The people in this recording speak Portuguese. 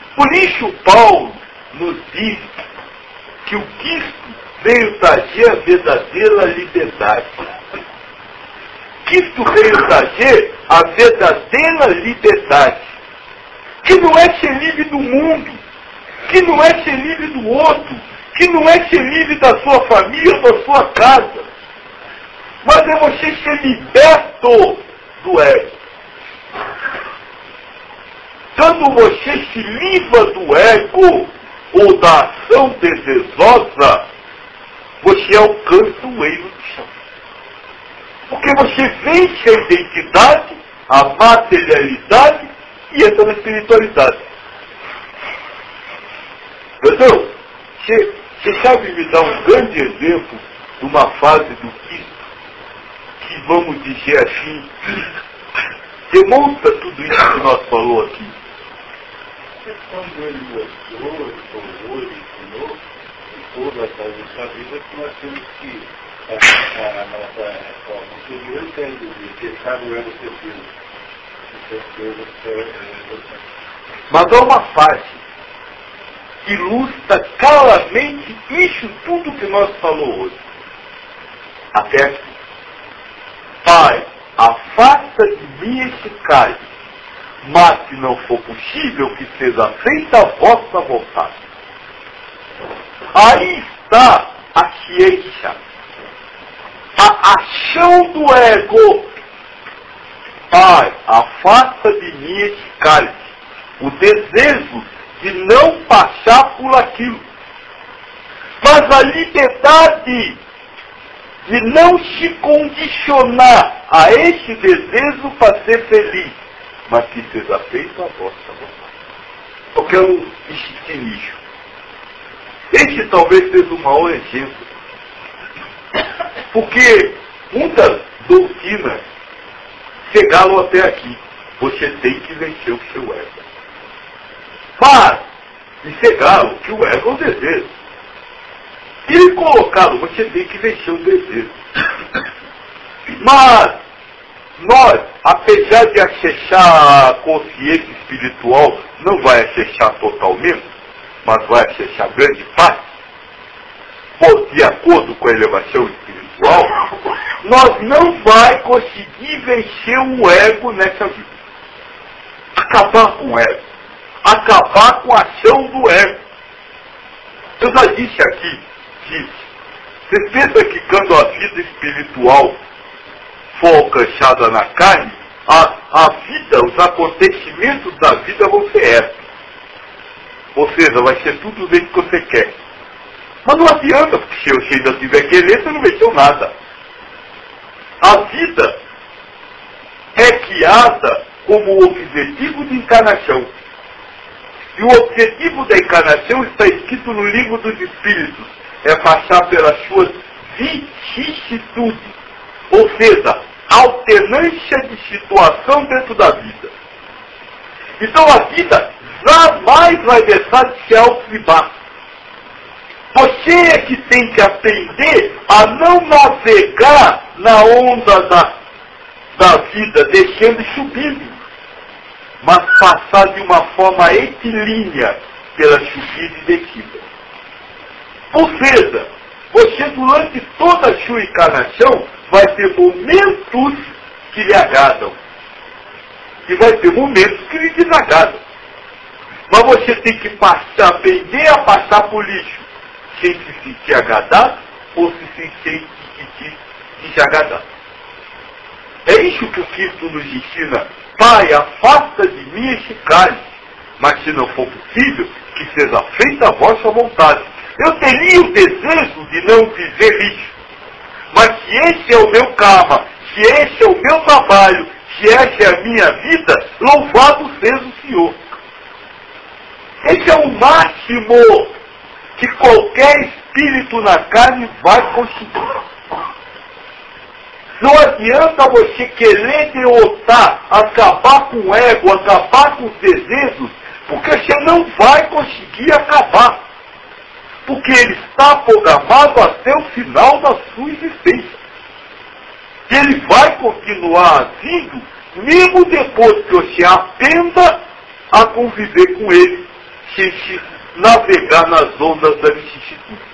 Por isso Paulo nos diz que o Cristo veio trazer a verdadeira liberdade. Cristo veio trazer a verdadeira liberdade, que não é ser livre do mundo, que não é ser livre do outro, que não é ser livre da sua família, da sua casa, mas é você ser liberto do ego. Quando você se livra do ego ou da ação desejosa, você alcança o reino do chão. Porque você vence a identidade, a materialidade e entra na espiritualidade. Entendeu? Você sabe me dar um grande exemplo de uma fase do Cristo que, vamos dizer assim, demonstra tudo isso que nós falamos aqui. Quando ele mostrou, ele formou, ele ensinou, em toda a nossa vida, que nós temos que a nossa reforma interior entende, deixar o ego ser Mas há uma fase que ilustra claramente isso tudo que nós falamos hoje. Até aqui. Pai, afasta de mim esse cálice, mas se não for possível que seja feita a vossa vontade. Aí está a ciência, a ação do ego. Pai, afasta de mim esse cálice, o desejo de não passar por aquilo. Mas a liberdade de não se condicionar a esse desejo para ser feliz, mas que seja feito a vossa vontade. Eu quero insistir nisso. Esse talvez seja o maior exemplo. Porque muitas doutrinas chegaram até aqui. Você tem que vencer o seu ego. Mas, e chegaram que o ego é o desejo. E colocaram, você tem que vencer o desejo. Mas, nós, apesar de acessar a consciência espiritual, não vai acessar totalmente, mas vai acessar grande parte, de acordo com a elevação espiritual, nós não vai conseguir vencer o ego nessa vida. Acabar com o ego. Acabar com a ação do ego. Eu já disse aqui que você pensa que quando a vida espiritual for alcançada na carne, a vida, os acontecimentos da vida vão ser esses. Ou seja, vai ser tudo do jeito que você quer. Mas não adianta, porque se você ainda tiver querer, você não venceu nada. A vida é criada como objetivo de encarnação. E o objetivo da encarnação está escrito no livro dos Espíritos. É passar pelas suas vicissitudes. Ou seja, alternância de situação dentro da vida. Então a vida jamais vai deixar de ser alto e baixo. Você é que tem que aprender a não navegar na onda da vida, descendo e subindo, mas passar de uma forma retilínea pela subida e descida. Ou seja, você durante toda a sua encarnação vai ter momentos que lhe agradam. E vai ter momentos que lhe desagradam. Mas você tem que aprender a passar por lixo, sem se sentir agradado ou se sentir desagradado. É isso que o Cristo nos ensina. Pai, afasta de mim esse cálice, mas se não for possível, que seja feita a vossa vontade. Eu teria o desejo de não viver isso. Mas se esse é o meu karma, se esse é o meu trabalho, se essa é a minha vida, louvado seja o Senhor. Esse é o máximo que qualquer espírito na carne vai conseguir. Não adianta você querer derrotar, acabar com o ego, acabar com os desejos, porque você não vai conseguir acabar. Porque ele está programado até o final da sua existência. E ele vai continuar agindo, mesmo depois que você aprenda a conviver com ele, navegar nas ondas da vicissitude.